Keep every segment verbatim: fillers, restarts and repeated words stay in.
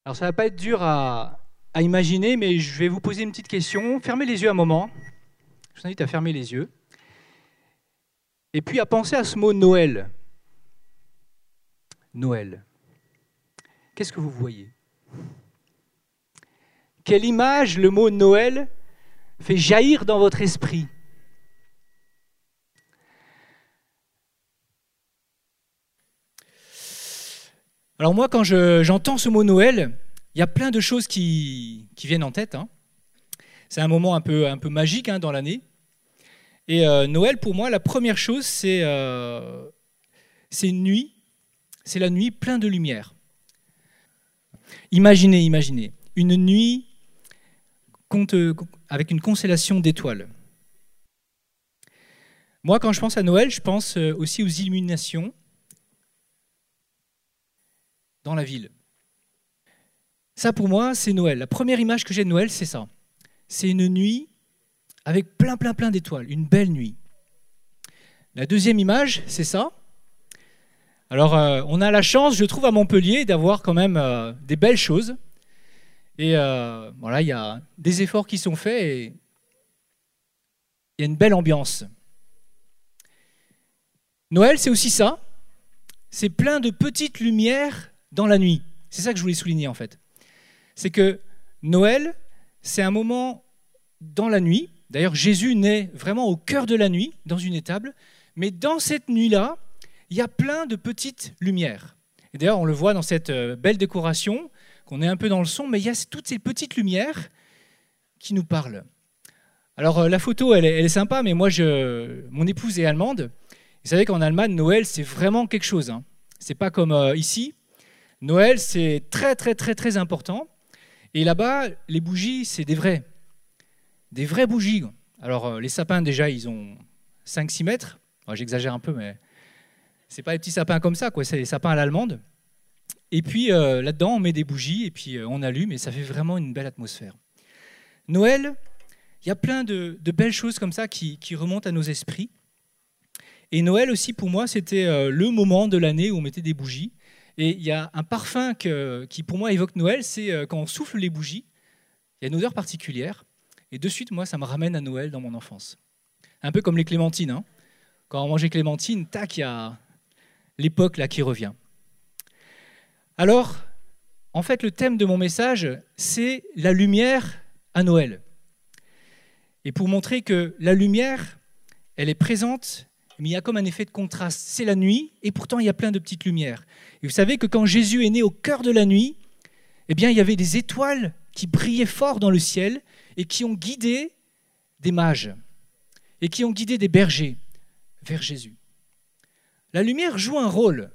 Alors ça va pas être dur à, à imaginer, mais je vais vous poser une petite question. Fermez les yeux un moment. Je vous invite à fermer les yeux. Et puis à penser à ce mot Noël. Noël. Qu'est-ce que vous voyez? Quelle image le mot Noël fait jaillir dans votre esprit? Alors moi, quand je, j'entends ce mot Noël, il y a plein de choses qui, qui viennent en tête. Hein. C'est un moment un peu, un peu magique hein, dans l'année. Et euh, Noël, pour moi, la première chose, c'est, euh, c'est une nuit. C'est la nuit pleine de lumière. Imaginez, imaginez, une nuit avec une constellation d'étoiles. Moi, quand je pense à Noël, je pense aussi aux illuminations dans la ville. Ça, pour moi, c'est Noël. La première image que j'ai de Noël, c'est ça. C'est une nuit avec plein, plein, plein d'étoiles. Une belle nuit. La deuxième image, c'est ça. Alors, euh, on a la chance, je trouve, à Montpellier, d'avoir quand même euh, des belles choses. Et euh, voilà, il y a des efforts qui sont faits et il y a une belle ambiance. Noël, c'est aussi ça. C'est plein de petites lumières dans la nuit. C'est ça que je voulais souligner en fait. C'est que Noël, c'est un moment dans la nuit. D'ailleurs, Jésus naît vraiment au cœur de la nuit, dans une étable. Mais dans cette nuit-là, il y a plein de petites lumières. Et d'ailleurs, on le voit dans cette belle décoration, qu'on est un peu dans le son, mais il y a toutes ces petites lumières qui nous parlent. Alors, la photo, elle est, elle est sympa, mais moi, je, mon épouse est allemande. Vous savez qu'en Allemagne, Noël, c'est vraiment quelque chose. Hein. C'est pas comme euh, ici. Noël, c'est très, très, très, très important. Et là-bas, les bougies, c'est des vrais. Des vraies bougies. Alors, euh, les sapins, déjà, ils ont cinq six mètres. Enfin, j'exagère un peu, mais c'est pas des petits sapins comme ça, quoi. C'est des sapins à l'allemande. Et puis, euh, là-dedans, on met des bougies et puis euh, on allume et ça fait vraiment une belle atmosphère. Noël, il y a plein de, de belles choses comme ça qui, qui remontent à nos esprits. Et Noël aussi, pour moi, c'était euh, le moment de l'année où on mettait des bougies. Et il y a un parfum que, qui, pour moi, évoque Noël, c'est euh, quand on souffle les bougies, il y a une odeur particulière. Et de suite, moi, ça me ramène à Noël dans mon enfance. Un peu comme les clémentines. Hein. Quand on mangeait clémentines, tac, il y a l'époque là qui revient. Alors, en fait, le thème de mon message, c'est la lumière à Noël. Et pour montrer que la lumière, elle est présente, mais il y a comme un effet de contraste. C'est la nuit, et pourtant il y a plein de petites lumières. Et vous savez que quand Jésus est né au cœur de la nuit, eh bien, il y avait des étoiles qui brillaient fort dans le ciel et qui ont guidé des mages et qui ont guidé des bergers vers Jésus. La lumière joue un rôle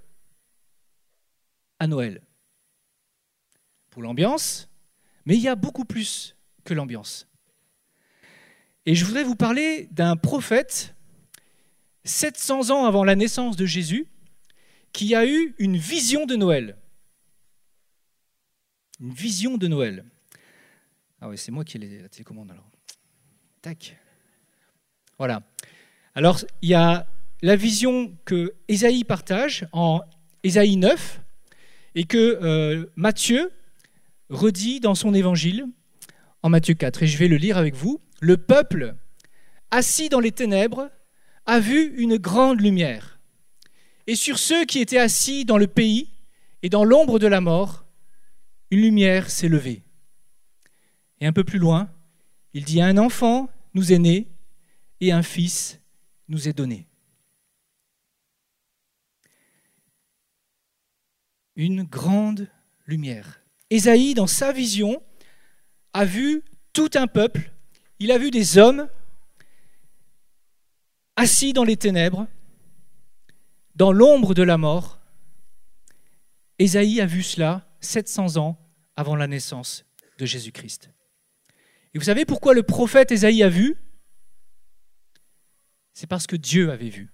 à Noël pour l'ambiance, mais il y a beaucoup plus que l'ambiance. Et je voudrais vous parler d'un prophète sept cents ans avant la naissance de Jésus, qui a eu une vision de Noël. Une vision de Noël. Ah oui, c'est moi qui ai la télécommande alors. Tac. Voilà. Alors, il y a la vision que Ésaïe partage en Ésaïe neuf et que euh, Matthieu redit dans son évangile en Matthieu quatre. Et je vais le lire avec vous. Le peuple, assis dans les ténèbres, a vu une grande lumière. Et sur ceux qui étaient assis dans le pays et dans l'ombre de la mort, une lumière s'est levée. Et un peu plus loin, il dit « Un enfant nous est né et un fils nous est donné. » Une grande lumière. Ésaïe, dans sa vision, a vu tout un peuple. Il a vu des hommes assis dans les ténèbres, dans l'ombre de la mort. Ésaïe a vu cela sept cents ans avant la naissance de Jésus-Christ. Et vous savez pourquoi le prophète Ésaïe a vu? C'est parce que Dieu avait vu.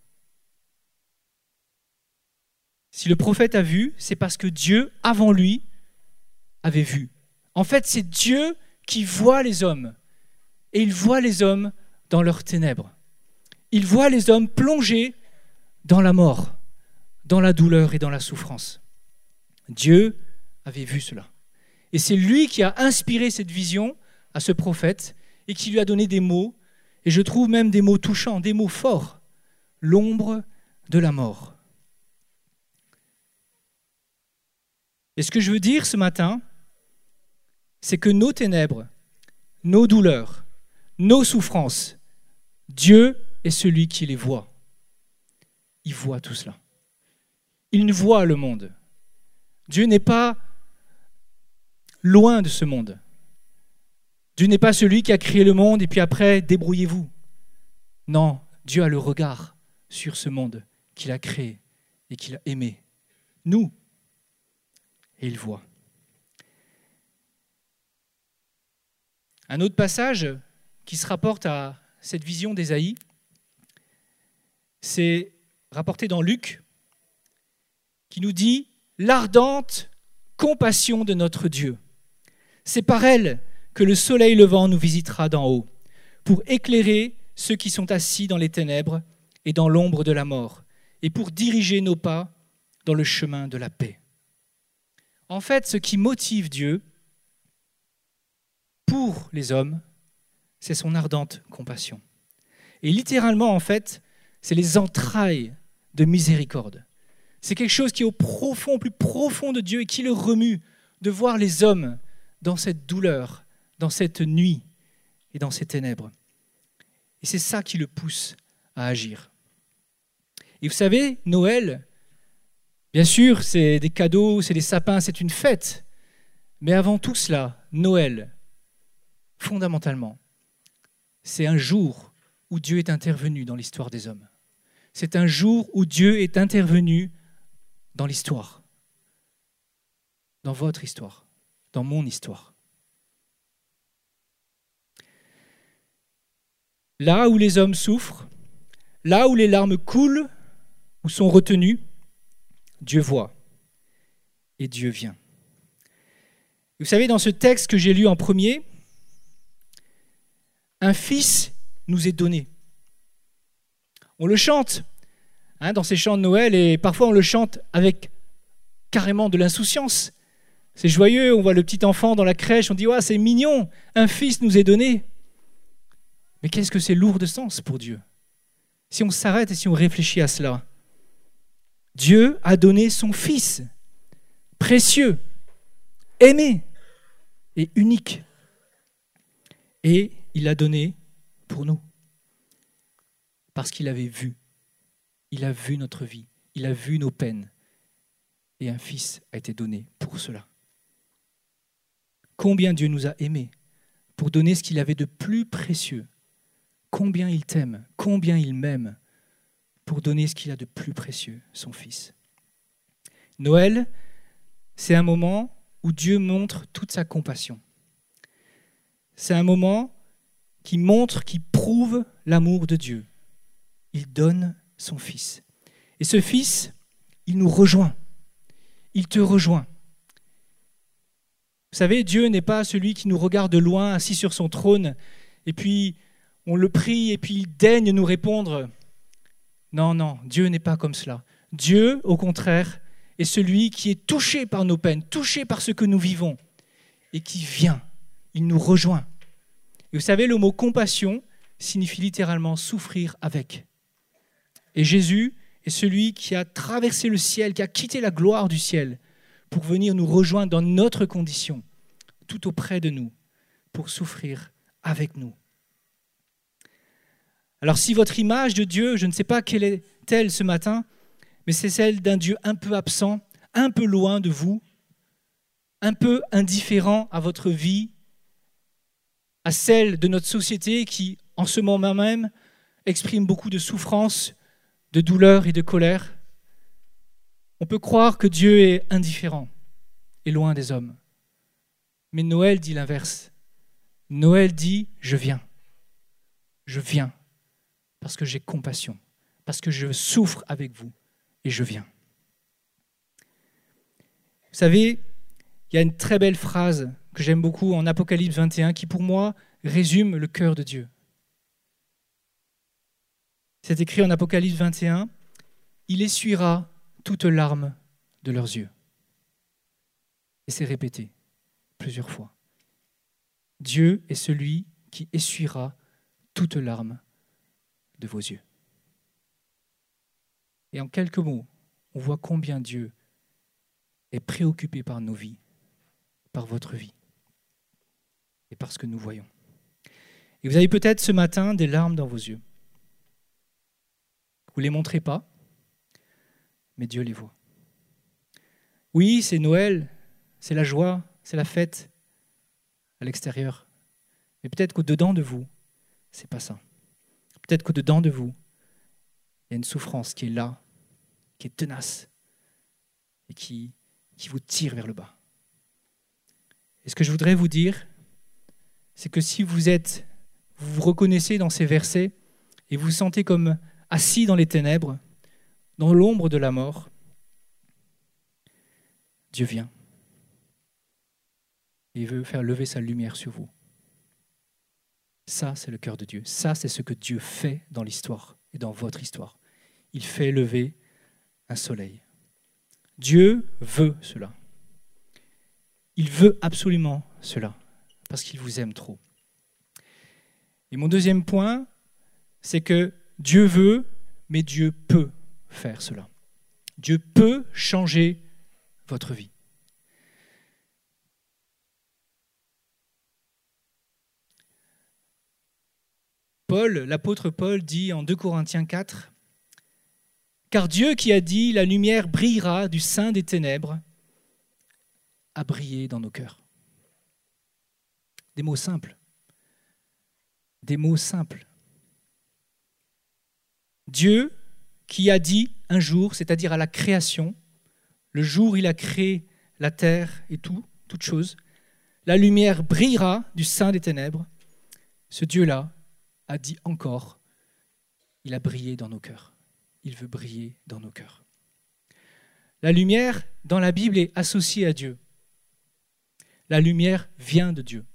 Si le prophète a vu, c'est parce que Dieu, avant lui, avait vu. En fait, c'est Dieu qui voit les hommes. Et il voit les hommes dans leurs ténèbres. Il voit les hommes plongés dans la mort, dans la douleur et dans la souffrance. Dieu avait vu cela. Et c'est lui qui a inspiré cette vision à ce prophète et qui lui a donné des mots, et je trouve même des mots touchants, des mots forts. L'ombre de la mort. Et ce que je veux dire ce matin, c'est que nos ténèbres, nos douleurs, nos souffrances, Dieu est celui qui les voit. Il voit tout cela. Il voit le monde. Dieu n'est pas loin de ce monde. Dieu n'est pas celui qui a créé le monde et puis après, débrouillez-vous. Non, Dieu a le regard sur ce monde qu'il a créé et qu'il a aimé. Nous, et il voit. Un autre passage qui se rapporte à cette vision d'Ésaïe, c'est rapporté dans Luc, qui nous dit « L'ardente compassion de notre Dieu. C'est par elle que le soleil levant nous visitera d'en haut, pour éclairer ceux qui sont assis dans les ténèbres et dans l'ombre de la mort, et pour diriger nos pas dans le chemin de la paix. » En fait, ce qui motive Dieu pour les hommes, c'est son ardente compassion. Et littéralement, en fait, c'est les entrailles de miséricorde. C'est quelque chose qui est au profond, au plus profond de Dieu et qui le remue de voir les hommes dans cette douleur, dans cette nuit et dans ces ténèbres. Et c'est ça qui le pousse à agir. Et vous savez, Noël, bien sûr, c'est des cadeaux, c'est des sapins, c'est une fête. Mais avant tout cela, Noël, fondamentalement, c'est un jour où Dieu est intervenu dans l'histoire des hommes. C'est un jour où Dieu est intervenu dans l'histoire, dans votre histoire, dans mon histoire. Là où les hommes souffrent, là où les larmes coulent ou sont retenues, Dieu voit et Dieu vient. Vous savez, dans ce texte que j'ai lu en premier, un fils nous est donné. On le chante hein, dans ces chants de Noël et parfois on le chante avec carrément de l'insouciance. C'est joyeux, on voit le petit enfant dans la crèche, on dit ouais, « c'est mignon, un fils nous est donné ». Mais qu'est-ce que c'est lourd de sens pour Dieu? Si on s'arrête et si on réfléchit à cela, Dieu a donné son Fils, précieux, aimé et unique. Et il l'a donné pour nous. Parce qu'il avait vu. Il a vu notre vie. Il a vu nos peines. Et un Fils a été donné pour cela. Combien Dieu nous a aimés pour donner ce qu'il avait de plus précieux. Combien il t'aime, combien il m'aime pour donner ce qu'il a de plus précieux, son Fils. Noël, c'est un moment où Dieu montre toute sa compassion. C'est un moment qui montre, qui prouve l'amour de Dieu. Il donne son Fils. Et ce Fils, il nous rejoint. Il te rejoint. Vous savez, Dieu n'est pas celui qui nous regarde de loin, assis sur son trône, et puis on le prie, et puis il daigne nous répondre. Non, non, Dieu n'est pas comme cela. Dieu, au contraire, est celui qui est touché par nos peines, touché par ce que nous vivons, et qui vient, il nous rejoint. Et vous savez, le mot compassion signifie littéralement souffrir avec. Et Jésus est celui qui a traversé le ciel, qui a quitté la gloire du ciel pour venir nous rejoindre dans notre condition, tout auprès de nous, pour souffrir avec nous. Alors si votre image de Dieu, je ne sais pas quelle est-elle ce matin, mais c'est celle d'un Dieu un peu absent, un peu loin de vous, un peu indifférent à votre vie, à celle de notre société qui, en ce moment même, exprime beaucoup de souffrance, de douleur et de colère. On peut croire que Dieu est indifférent et loin des hommes. Mais Noël dit l'inverse. Noël dit « je viens, je viens ». Parce que j'ai compassion, parce que je souffre avec vous et je viens. Vous savez, il y a une très belle phrase que j'aime beaucoup en Apocalypse vingt et un qui pour moi résume le cœur de Dieu. C'est écrit en Apocalypse vingt et un, « Il essuiera toutes larmes de leurs yeux ». Et c'est répété plusieurs fois. Dieu est celui qui essuiera toute larme de vos yeux. Et en quelques mots, on voit combien Dieu est préoccupé par nos vies, par votre vie et par ce que nous voyons. Et vous avez peut-être ce matin des larmes dans vos yeux. Vous ne les montrez pas, mais Dieu les voit. Oui, c'est Noël, c'est la joie, c'est la fête à l'extérieur. Mais peut-être qu'au-dedans de vous, ce n'est pas ça. Peut-être qu'au-dedans de vous, il y a une souffrance qui est là, qui est tenace et qui, qui vous tire vers le bas. Et ce que je voudrais vous dire, c'est que si vous êtes, vous vous reconnaissez dans ces versets et vous vous sentez comme assis dans les ténèbres, dans l'ombre de la mort, Dieu vient et il veut faire lever sa lumière sur vous. Ça, c'est le cœur de Dieu. Ça, c'est ce que Dieu fait dans l'histoire et dans votre histoire. Il fait lever un soleil. Dieu veut cela. Il veut absolument cela, parce qu'il vous aime trop. Et mon deuxième point, c'est que Dieu veut, mais Dieu peut faire cela. Dieu peut changer votre vie. Paul, l'apôtre Paul dit en deux Corinthiens quatre, « Car Dieu qui a dit « La lumière brillera du sein des ténèbres » a brillé dans nos cœurs. » Des mots simples. Des mots simples. Dieu qui a dit un jour, c'est-à-dire à la création, le jour où il a créé la terre et tout, toutes choses, la lumière brillera du sein des ténèbres. Ce Dieu-là a dit encore, il a brillé dans nos cœurs. Il veut briller dans nos cœurs. La lumière, dans la Bible, est associée à Dieu. La lumière vient de Dieu.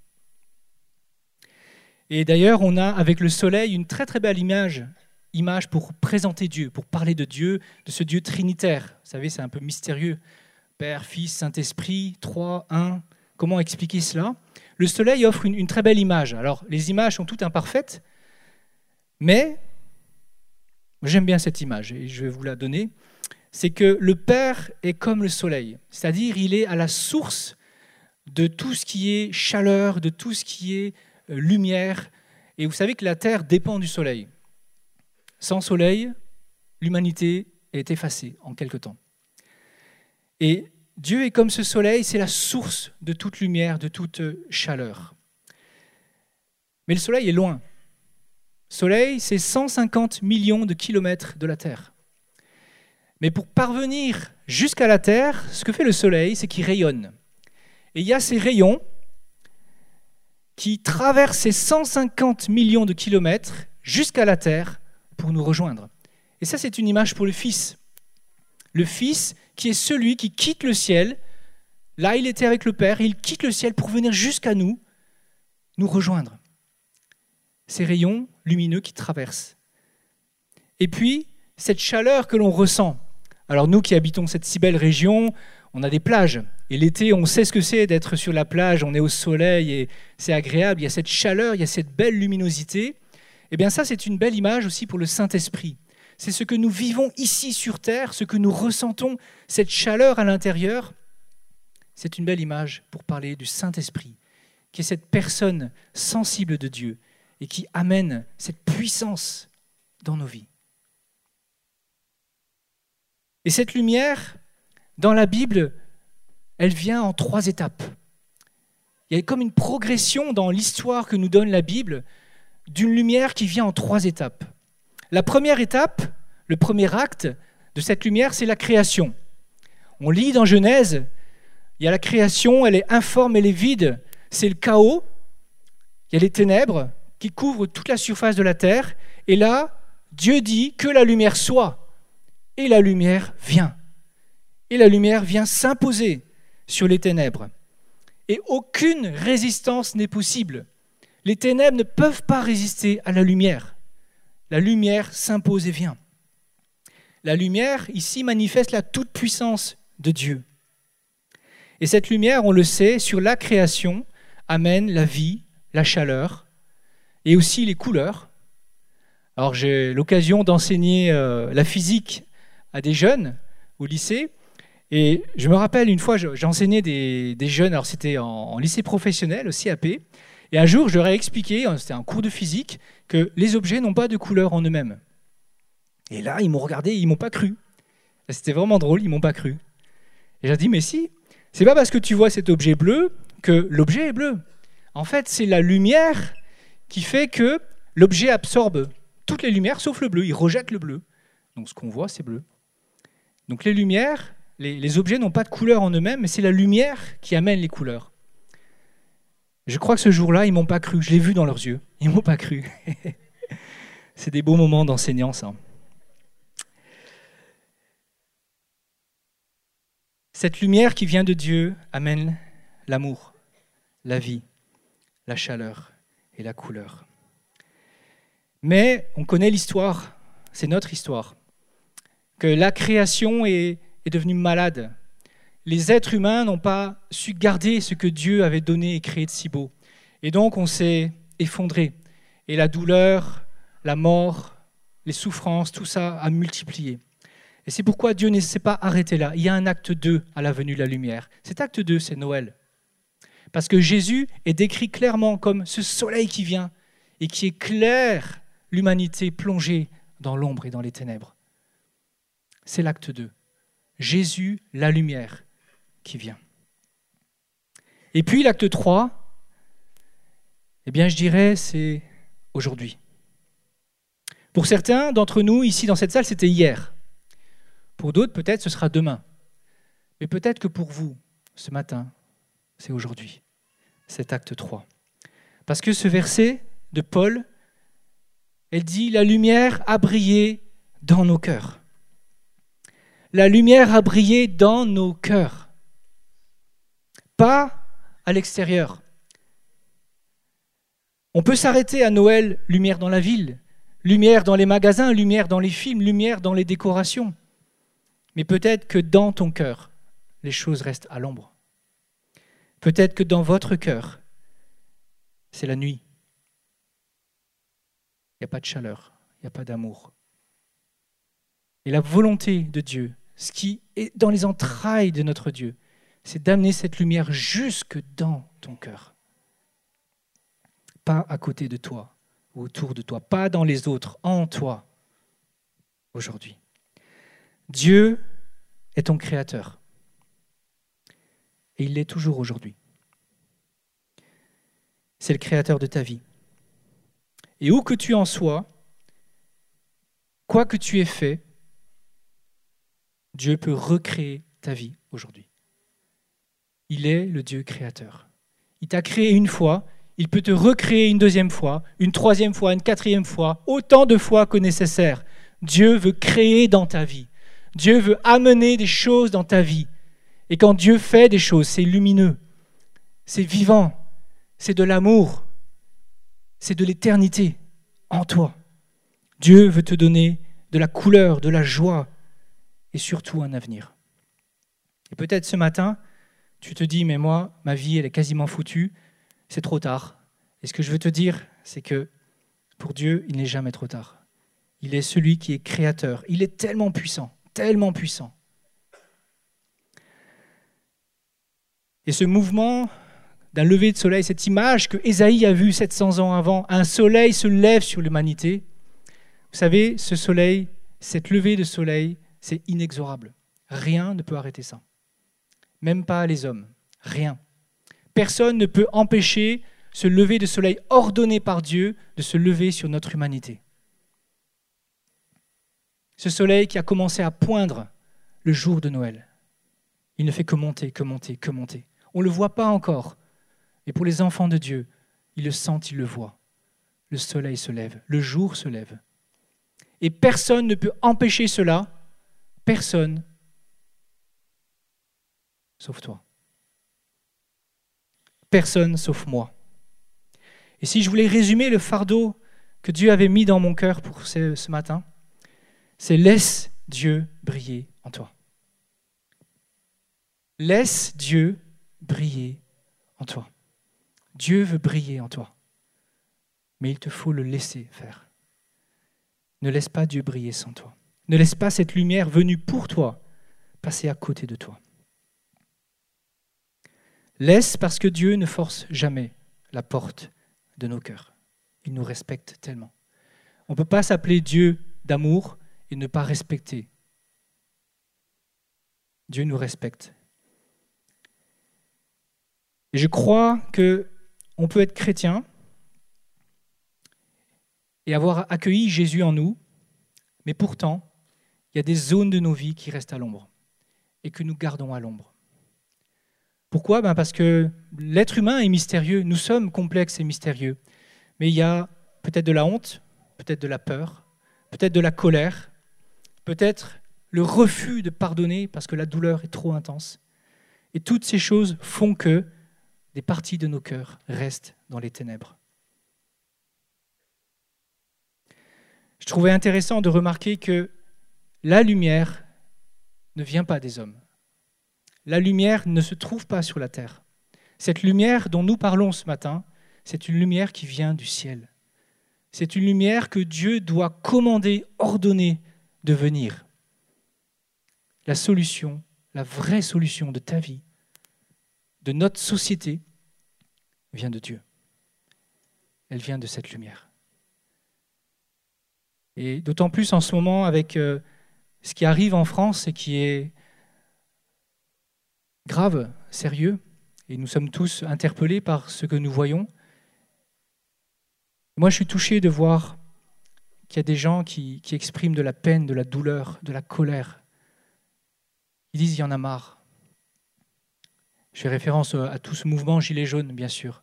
Et d'ailleurs, on a avec le soleil une très très belle image, image pour présenter Dieu, pour parler de Dieu, de ce Dieu trinitaire. Vous savez, c'est un peu mystérieux. Père, Fils, Saint-Esprit, trois, un. Comment expliquer cela ? Le soleil offre une, une très belle image. Alors, les images sont toutes imparfaites, mais j'aime bien cette image et je vais vous la donner. C'est que le Père est comme le soleil, c'est-à-dire il est à la source de tout ce qui est chaleur, de tout ce qui est lumière. Et vous savez que la Terre dépend du soleil. Sans soleil, l'humanité est effacée en quelque temps. Et Dieu est comme ce soleil, c'est la source de toute lumière, de toute chaleur. Mais le soleil est loin. Le soleil, c'est cent cinquante millions de kilomètres de la Terre. Mais pour parvenir jusqu'à la Terre, ce que fait le soleil, c'est qu'il rayonne. Et il y a ces rayons qui traversent ces cent cinquante millions de kilomètres jusqu'à la Terre pour nous rejoindre. Et ça, c'est une image pour le Fils. Le Fils qui est celui qui quitte le ciel. Là, il était avec le Père, et il quitte le ciel pour venir jusqu'à nous, nous rejoindre. Ces rayons lumineux qui traversent. Et puis, cette chaleur que l'on ressent. Alors nous qui habitons cette si belle région, on a des plages. Et l'été, on sait ce que c'est d'être sur la plage, on est au soleil et c'est agréable. Il y a cette chaleur, il y a cette belle luminosité. Eh bien ça, c'est une belle image aussi pour le Saint-Esprit. C'est ce que nous vivons ici sur terre, ce que nous ressentons, cette chaleur à l'intérieur. C'est une belle image pour parler du Saint-Esprit, qui est cette personne sensible de Dieu et qui amène cette puissance dans nos vies. Et cette lumière, dans la Bible, elle vient en trois étapes. Il y a comme une progression dans l'histoire que nous donne la Bible d'une lumière qui vient en trois étapes. La première étape, le premier acte de cette lumière, c'est la création. On lit dans Genèse, il y a la création, elle est informe, elle est vide, c'est le chaos, il y a les ténèbres qui couvrent toute la surface de la terre, et là, Dieu dit que la lumière soit, et la lumière vient. Et la lumière vient s'imposer sur les ténèbres. Et aucune résistance n'est possible. Les ténèbres ne peuvent pas résister à la lumière. La lumière s'impose et vient. La lumière, ici, manifeste la toute-puissance de Dieu. Et cette lumière, on le sait, sur la création, amène la vie, la chaleur et aussi les couleurs. Alors j'ai l'occasion d'enseigner euh, la physique à des jeunes au lycée. Et je me rappelle une fois, j'ai enseigné des, des jeunes, alors c'était en, en lycée professionnel, au C A P, et un jour je leur ai expliqué, c'était un cours de physique, que les objets n'ont pas de couleur en eux-mêmes. Et là, ils m'ont regardé, ils m'ont pas cru. C'était vraiment drôle, ils m'ont pas cru. Et j'ai dit, mais si, c'est pas parce que tu vois cet objet bleu que l'objet est bleu. En fait, c'est la lumière qui fait que l'objet absorbe toutes les lumières sauf le bleu, il rejette le bleu. Donc ce qu'on voit, c'est bleu. Donc les lumières, les, les objets n'ont pas de couleur en eux-mêmes, mais c'est la lumière qui amène les couleurs. Je crois que ce jour-là, ils m'ont pas cru. Je l'ai vu dans leurs yeux. Ils m'ont pas cru. C'est des beaux moments d'enseignant, ça. Cette lumière qui vient de Dieu amène l'amour, la vie, la chaleur et la couleur. Mais on connaît l'histoire, c'est notre histoire, que la création est, est devenue malade. Les êtres humains n'ont pas su garder ce que Dieu avait donné et créé de si beau. Et donc on s'est effondré. Et la douleur, la mort, les souffrances, tout ça a multiplié. Et c'est pourquoi Dieu ne s'est pas arrêté là. Il y a un acte deux à la venue de la lumière. Cet acte deux, c'est Noël. Parce que Jésus est décrit clairement comme ce soleil qui vient et qui éclaire l'humanité plongée dans l'ombre et dans les ténèbres. C'est l'acte deux. Jésus, la lumière qui vient. Et puis l'acte trois, eh bien je dirais, c'est aujourd'hui. Pour certains d'entre nous, ici dans cette salle, c'était hier. Pour d'autres, peut-être, ce sera demain. Mais peut-être que pour vous, ce matin, c'est aujourd'hui, cet acte trois. Parce que ce verset de Paul, elle dit « La lumière a brillé dans nos cœurs ». La lumière a brillé dans nos cœurs, pas à l'extérieur. On peut s'arrêter à Noël, lumière dans la ville, lumière dans les magasins, lumière dans les films, lumière dans les décorations. Mais peut-être que dans ton cœur, les choses restent à l'ombre. Peut-être que dans votre cœur, c'est la nuit. Il n'y a pas de chaleur, il n'y a pas d'amour. Et la volonté de Dieu, ce qui est dans les entrailles de notre Dieu, c'est d'amener cette lumière jusque dans ton cœur. Pas à côté de toi, ou autour de toi, pas dans les autres, en toi, aujourd'hui. Dieu est ton créateur. Et il l'est toujours aujourd'hui. C'est le créateur de ta vie. Et où que tu en sois, quoi que tu aies fait, Dieu peut recréer ta vie aujourd'hui. Il est le Dieu créateur. Il t'a créé une fois, il peut te recréer une deuxième fois, une troisième fois, une quatrième fois, autant de fois que nécessaire. Dieu veut créer dans ta vie. Dieu veut amener des choses dans ta vie. Et quand Dieu fait des choses, c'est lumineux, c'est vivant, c'est de l'amour, c'est de l'éternité en toi. Dieu veut te donner de la couleur, de la joie et surtout un avenir. Et peut-être ce matin, tu te dis, mais moi, ma vie, elle est quasiment foutue, c'est trop tard. Et ce que je veux te dire, c'est que pour Dieu, il n'est jamais trop tard. Il est celui qui est créateur. Il est tellement puissant, tellement puissant. Et ce mouvement d'un lever de soleil, cette image que Ésaïe a vue sept cents ans avant, un soleil se lève sur l'humanité. Vous savez, ce soleil, cette levée de soleil, c'est inexorable. Rien ne peut arrêter ça. Même pas les hommes. Rien. Personne ne peut empêcher ce lever de soleil ordonné par Dieu de se lever sur notre humanité. Ce soleil qui a commencé à poindre le jour de Noël. Il ne fait que monter, que monter, que monter. On ne le voit pas encore. Mais pour les enfants de Dieu, ils le sentent, ils le voient. Le soleil se lève, le jour se lève. Et personne ne peut empêcher cela. Personne. Sauf toi. Personne sauf moi. Et si je voulais résumer le fardeau que Dieu avait mis dans mon cœur pour ce, ce matin, c'est laisse Dieu briller en toi. Laisse Dieu briller en toi. Dieu veut briller en toi. Mais il te faut le laisser faire. Ne laisse pas Dieu briller sans toi. Ne laisse pas cette lumière venue pour toi passer à côté de toi. Laisse parce que Dieu ne force jamais la porte de nos cœurs. Il nous respecte tellement. On ne peut pas s'appeler Dieu d'amour et ne pas respecter. Dieu nous respecte. Et je crois qu'on peut être chrétien et avoir accueilli Jésus en nous, mais pourtant, il y a des zones de nos vies qui restent à l'ombre et que nous gardons à l'ombre. Pourquoi ? Ben parce que l'être humain est mystérieux, nous sommes complexes et mystérieux, mais il y a peut-être de la honte, peut-être de la peur, peut-être de la colère, peut-être le refus de pardonner parce que la douleur est trop intense. Et toutes ces choses font que des parties de nos cœurs restent dans les ténèbres. Je trouvais intéressant de remarquer que la lumière ne vient pas des hommes. La lumière ne se trouve pas sur la terre. Cette lumière dont nous parlons ce matin, c'est une lumière qui vient du ciel. C'est une lumière que Dieu doit commander, ordonner de venir. La solution, la vraie solution de ta vie, de notre société, vient de Dieu. Elle vient de cette lumière. Et d'autant plus en ce moment avec euh, ce qui arrive en France et qui est grave, sérieux, et nous sommes tous interpellés par ce que nous voyons. Moi, je suis touché de voir qu'il y a des gens qui, qui expriment de la peine, de la douleur, de la colère. Ils disent « il y en a marre ». Je fais référence à tout ce mouvement Gilets jaunes, bien sûr.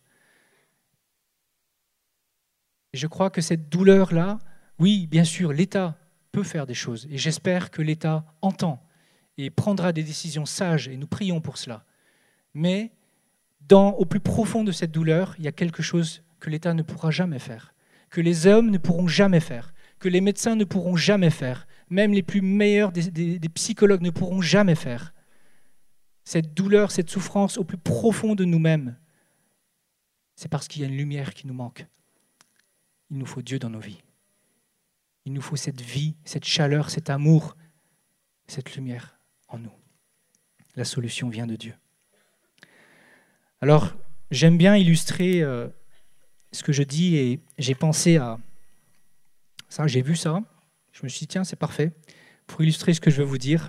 Et je crois que cette douleur-là, oui, bien sûr, l'État peut faire des choses. Et j'espère que l'État entend et prendra des décisions sages, et nous prions pour cela. Mais dans, au plus profond de cette douleur, il y a quelque chose que l'État ne pourra jamais faire, que les hommes ne pourront jamais faire, que les médecins ne pourront jamais faire, même les plus meilleurs des, des, des psychologues ne pourront jamais faire. Cette douleur, cette souffrance au plus profond de nous-mêmes, c'est parce qu'il y a une lumière qui nous manque. Il nous faut Dieu dans nos vies. Il nous faut cette vie, cette chaleur, cet amour, cette lumière en nous. La solution vient de Dieu. Alors, j'aime bien illustrer euh, ce que je dis et j'ai pensé à ça, j'ai vu ça, je me suis dit, tiens, c'est parfait, pour illustrer ce que je veux vous dire.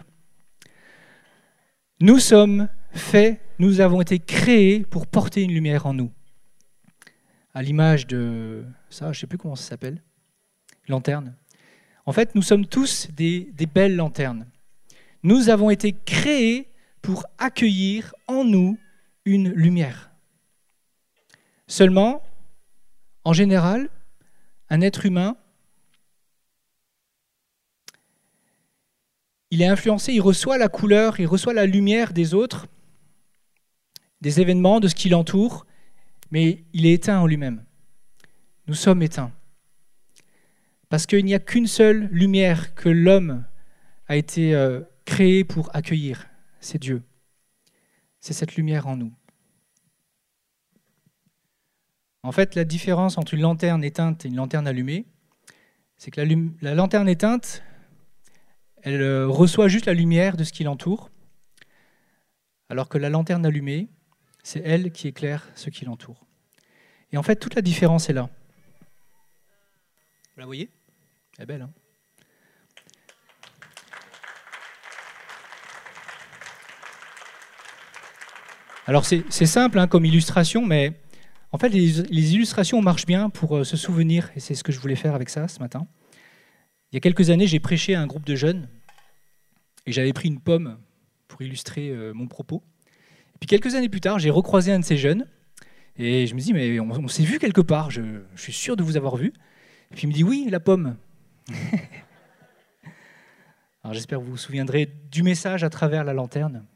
Nous sommes faits, nous avons été créés pour porter une lumière en nous. À l'image de ça, je ne sais plus comment ça s'appelle, lanterne. En fait, nous sommes tous des, des belles lanternes. Nous avons été créés pour accueillir en nous une lumière. Seulement, en général, un être humain, il est influencé, il reçoit la couleur, il reçoit la lumière des autres, des événements, de ce qui l'entoure, mais il est éteint en lui-même. Nous sommes éteints. Parce qu'il n'y a qu'une seule lumière que l'homme a été euh, créé pour accueillir, c'est Dieu. C'est cette lumière en nous. En fait, la différence entre une lanterne éteinte et une lanterne allumée, c'est que la, lum- la lanterne éteinte, elle euh, reçoit juste la lumière de ce qui l'entoure, alors que la lanterne allumée, c'est elle qui éclaire ce qui l'entoure. Et en fait, toute la différence est là. Vous la voyez ? Elle est belle, hein ? Alors, c'est, c'est simple hein, comme illustration, mais en fait, les, les illustrations marchent bien pour euh, se souvenir, et c'est ce que je voulais faire avec ça ce matin. Il y a quelques années, j'ai prêché à un groupe de jeunes, et j'avais pris une pomme pour illustrer euh, mon propos. Et puis quelques années plus tard, j'ai recroisé un de ces jeunes, et je me dis, mais on, on s'est vu quelque part, je, je suis sûr de vous avoir vu. Et puis il me dit, oui, la pomme. Alors j'espère que vous vous souviendrez du message à travers la lanterne.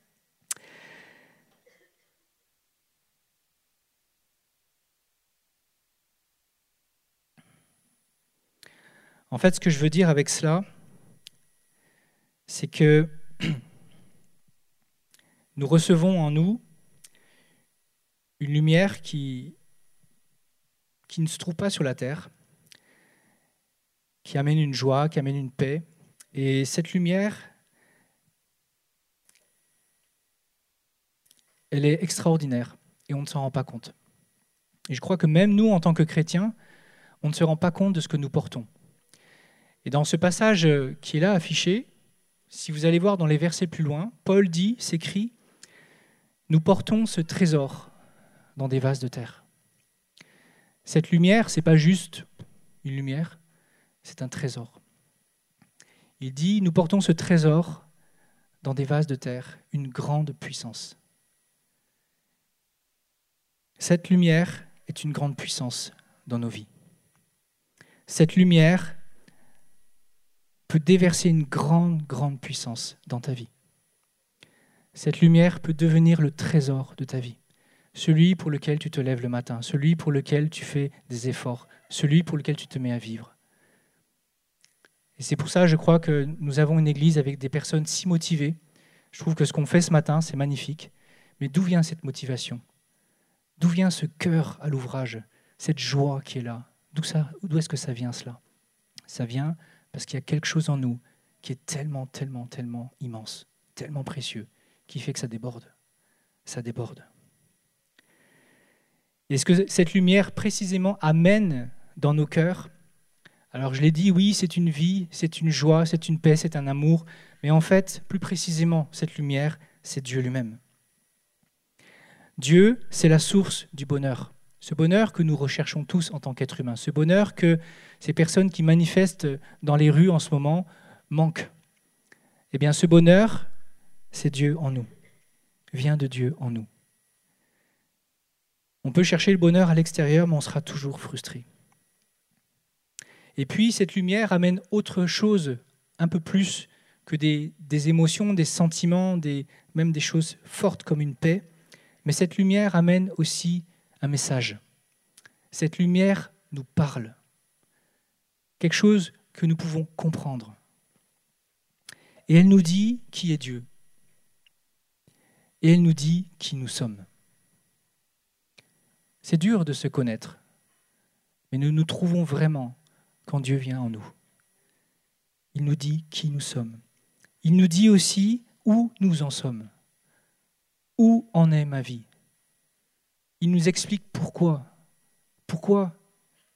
En fait, ce que je veux dire avec cela, c'est que nous recevons en nous une lumière qui, qui ne se trouve pas sur la terre, qui amène une joie, qui amène une paix. Et cette lumière, elle est extraordinaire et on ne s'en rend pas compte. Et je crois que même nous, en tant que chrétiens, on ne se rend pas compte de ce que nous portons. Et dans ce passage qui est là affiché, si vous allez voir dans les versets plus loin, Paul dit, s'écrit, « Nous portons ce trésor dans des vases de terre. » Cette lumière, ce n'est pas juste une lumière, c'est un trésor. Il dit, nous portons ce trésor dans des vases de terre, une grande puissance. Cette lumière est une grande puissance dans nos vies. Cette lumière peut déverser une grande, grande puissance dans ta vie. Cette lumière peut devenir le trésor de ta vie. Celui pour lequel tu te lèves le matin, celui pour lequel tu fais des efforts, celui pour lequel tu te mets à vivre. Et c'est pour ça, je crois, que nous avons une église avec des personnes si motivées. Je trouve que ce qu'on fait ce matin, c'est magnifique. Mais d'où vient cette motivation ? D'où vient ce cœur à l'ouvrage, cette joie qui est là ? D'où ça, d'où est-ce que ça vient, cela ? Ça vient parce qu'il y a quelque chose en nous qui est tellement, tellement, tellement immense, tellement précieux, qui fait que ça déborde. Ça déborde. Et ce que cette lumière précisément amène dans nos cœurs, alors je l'ai dit, oui, c'est une vie, c'est une joie, c'est une paix, c'est un amour, mais en fait, plus précisément, cette lumière, c'est Dieu lui-même. Dieu, c'est la source du bonheur. Ce bonheur que nous recherchons tous en tant qu'êtres humains, ce bonheur que ces personnes qui manifestent dans les rues en ce moment manquent. Eh bien, ce bonheur, c'est Dieu en nous, vient de Dieu en nous. On peut chercher le bonheur à l'extérieur, mais on sera toujours frustré. Et puis, cette lumière amène autre chose, un peu plus que des, des émotions, des sentiments, des, même des choses fortes comme une paix. Mais cette lumière amène aussi un message. Cette lumière nous parle. Quelque chose que nous pouvons comprendre. Et elle nous dit qui est Dieu. Et elle nous dit qui nous sommes. C'est dur de se connaître, mais nous nous trouvons vraiment quand Dieu vient en nous. Il nous dit qui nous sommes. Il nous dit aussi où nous en sommes. Où en est ma vie ? Il nous explique pourquoi. Pourquoi ça ?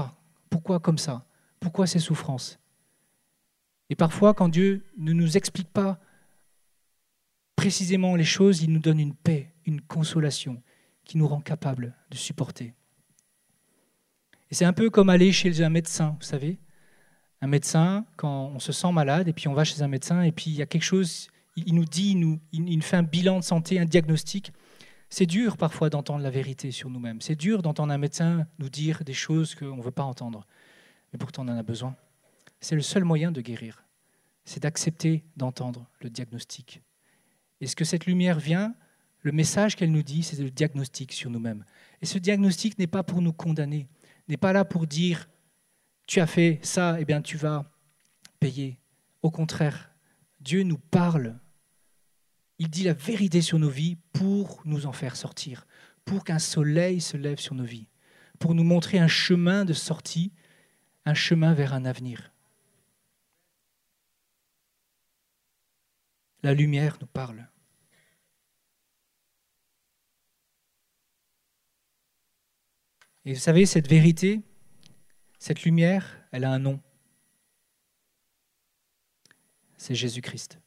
Pourquoi comme ça ? Pourquoi ces souffrances ? Et parfois, quand Dieu ne nous explique pas précisément les choses, il nous donne une paix, une consolation qui nous rend capables de supporter. Et c'est un peu comme aller chez un médecin, vous savez. Un médecin, quand on se sent malade, et puis on va chez un médecin, et puis il y a quelque chose, il nous dit, il nous, il nous fait un bilan de santé, un diagnostic. C'est dur parfois d'entendre la vérité sur nous-mêmes. C'est dur d'entendre un médecin nous dire des choses qu'on ne veut pas entendre. Mais pourtant on en a besoin. C'est le seul moyen de guérir. C'est d'accepter d'entendre le diagnostic. Et ce que cette lumière vient, le message qu'elle nous dit, c'est le diagnostic sur nous-mêmes. Et ce diagnostic n'est pas pour nous condamner, n'est pas là pour dire « tu as fait ça, eh bien tu vas payer ». Au contraire, Dieu nous parle. Il dit la vérité sur nos vies pour nous en faire sortir, pour qu'un soleil se lève sur nos vies, pour nous montrer un chemin de sortie, un chemin vers un avenir. La lumière nous parle. Et vous savez, cette vérité, cette lumière, elle a un nom. C'est Jésus-Christ.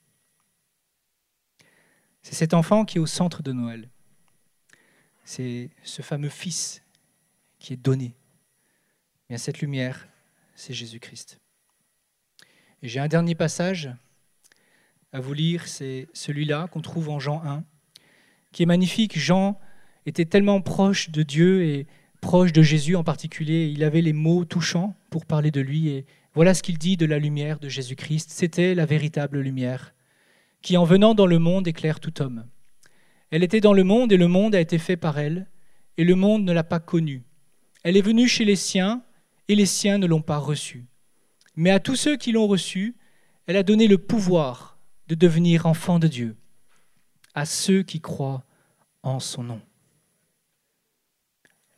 C'est cet enfant qui est au centre de Noël. C'est ce fameux Fils qui est donné. Bien, cette lumière, c'est Jésus-Christ. Et j'ai un dernier passage à vous lire, c'est celui-là qu'on trouve en Jean un, qui est magnifique. Jean était tellement proche de Dieu et proche de Jésus en particulier. Il avait les mots touchants pour parler de lui. Et voilà ce qu'il dit de la lumière de Jésus-Christ. C'était la véritable lumière qui, en venant dans le monde, éclaire tout homme. Elle était dans le monde et le monde a été fait par elle, et le monde ne l'a pas connue. Elle est venue chez les siens et les siens ne l'ont pas reçue. Mais à tous ceux qui l'ont reçue, elle a donné le pouvoir de devenir enfants de Dieu, à ceux qui croient en son nom.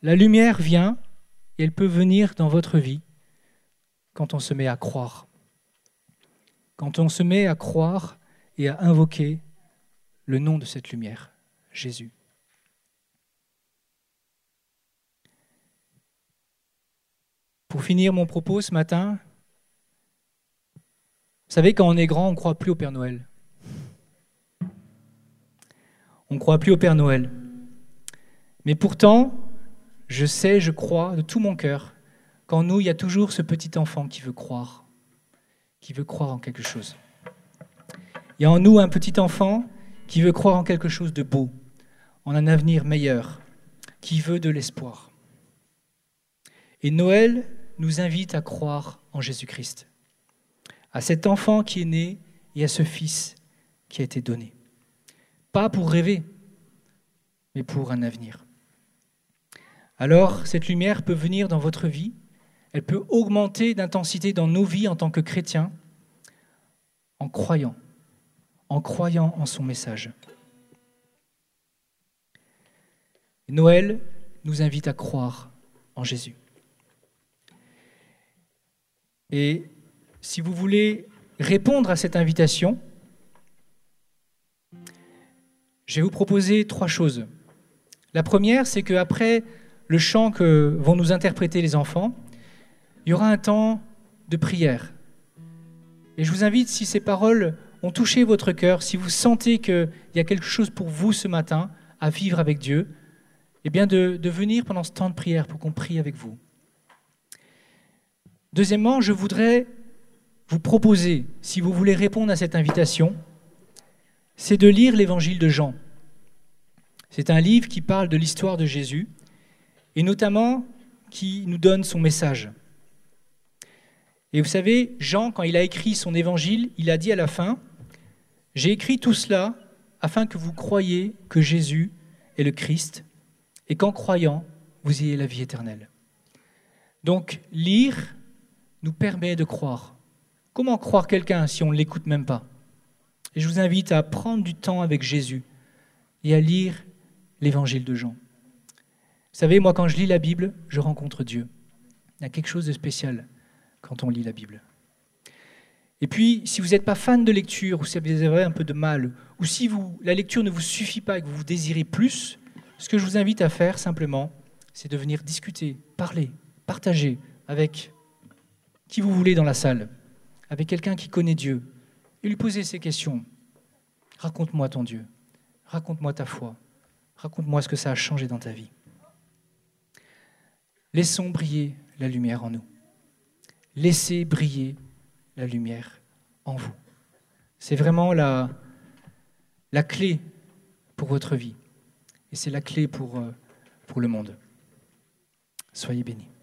La lumière vient et elle peut venir dans votre vie quand on se met à croire. Quand on se met à croire et à invoquer le nom de cette lumière, Jésus. Pour finir mon propos ce matin, vous savez, quand on est grand, on ne croit plus au Père Noël. On ne croit plus au Père Noël. Mais pourtant, je sais, je crois de tout mon cœur qu'en nous, il y a toujours ce petit enfant qui veut croire, qui veut croire en quelque chose. Il y a en nous un petit enfant qui veut croire en quelque chose de beau, en un avenir meilleur, qui veut de l'espoir. Et Noël nous invite à croire en Jésus-Christ, à cet enfant qui est né et à ce Fils qui a été donné. Pas pour rêver, mais pour un avenir. Alors, cette lumière peut venir dans votre vie, elle peut augmenter d'intensité dans nos vies en tant que chrétiens, en croyant, en croyant en son message. Noël nous invite à croire en Jésus. Et si vous voulez répondre à cette invitation, je vais vous proposer trois choses. La première, c'est qu'après le chant que vont nous interpréter les enfants, il y aura un temps de prière. Et je vous invite, si ces paroles ont touché votre cœur, si vous sentez qu'il y a quelque chose pour vous ce matin à vivre avec Dieu, eh bien de, de venir pendant ce temps de prière pour qu'on prie avec vous. Deuxièmement, je voudrais vous proposer, si vous voulez répondre à cette invitation, c'est de lire l'évangile de Jean. C'est un livre qui parle de l'histoire de Jésus et notamment qui nous donne son message. Et vous savez, Jean, quand il a écrit son évangile, il a dit à la fin, « J'ai écrit tout cela afin que vous croyiez que Jésus est le Christ et qu'en croyant, vous ayez la vie éternelle. » Donc, lire nous permet de croire. Comment croire quelqu'un si on ne l'écoute même pas? Et je vous invite à prendre du temps avec Jésus et à lire l'évangile de Jean. Vous savez, moi, quand je lis la Bible, je rencontre Dieu. Il y a quelque chose de spécial quand on lit la Bible. Et puis, si vous n'êtes pas fan de lecture, ou si vous avez un peu de mal, ou si vous, la lecture ne vous suffit pas et que vous désirez plus, ce que je vous invite à faire, simplement, c'est de venir discuter, parler, partager avec qui vous voulez dans la salle, avec quelqu'un qui connaît Dieu, et lui poser ces questions. Raconte-moi ton Dieu, raconte-moi ta foi, raconte-moi ce que ça a changé dans ta vie. Laissons briller la lumière en nous. Laissez briller la lumière en vous. C'est vraiment la, la clé pour votre vie. Et c'est la clé pour, pour le monde. Soyez bénis.